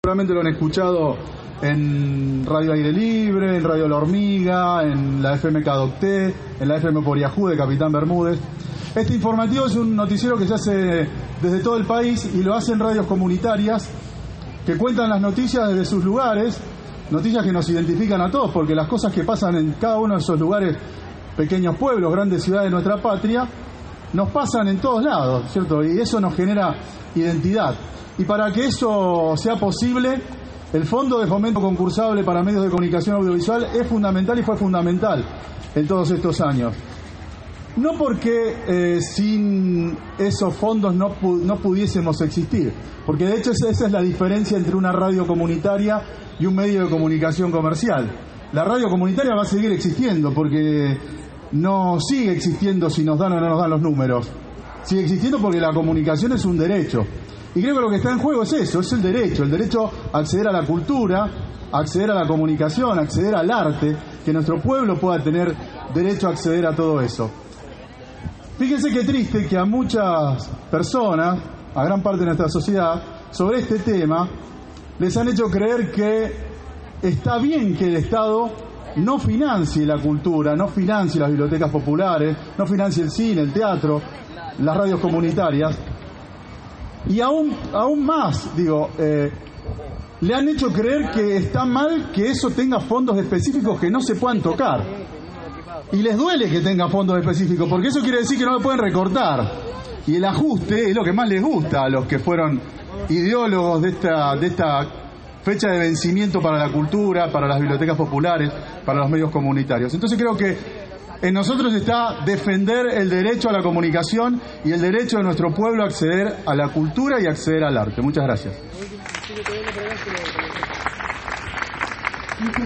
Seguramente lo han escuchado en Radio Aire Libre, en Radio La Hormiga, en la FM Cadocté, en la FM Poriajú de Capitán Bermúdez. Este informativo es un noticiero que se hace desde todo el país y lo hacen radios comunitarias que cuentan las noticias desde sus lugares, noticias que nos identifican a todos, porque las cosas que pasan en cada uno de esos lugares, pequeños pueblos, grandes ciudades de nuestra patria, nos pasan en todos lados, ¿cierto? Y eso nos genera identidad. Y para que eso sea posible, el Fondo de Fomento Concursable para Medios de Comunicación Audiovisual es fundamental y fue fundamental en todos estos años. No porque sin esos fondos no pudiésemos existir, porque de hecho esa es la diferencia entre una radio comunitaria y un medio de comunicación comercial. La radio comunitaria va a seguir existiendo porque no sigue existiendo si nos dan o no nos dan los números. Sigue existiendo porque la comunicación es un derecho. Y creo que lo que está en juego es eso, es el derecho a acceder a la cultura, a acceder a la comunicación, a acceder al arte, que nuestro pueblo pueda tener derecho a acceder a todo eso. Fíjense qué triste que a muchas personas, a gran parte de nuestra sociedad, sobre este tema, les han hecho creer que está bien que el Estado no financie la cultura, no financie las bibliotecas populares, no financie el cine, el teatro, las radios comunitarias. Y aún más, le han hecho creer que está mal que eso tenga fondos específicos que no se puedan tocar. Y les duele que tenga fondos específicos, porque eso quiere decir que no lo pueden recortar. Y el ajuste es lo que más les gusta a los que fueron ideólogos de esta fecha de vencimiento para la cultura, para las bibliotecas populares, para los medios comunitarios. Entonces creo que en nosotros está defender el derecho a la comunicación y el derecho de nuestro pueblo a acceder a la cultura y acceder al arte. Muchas gracias.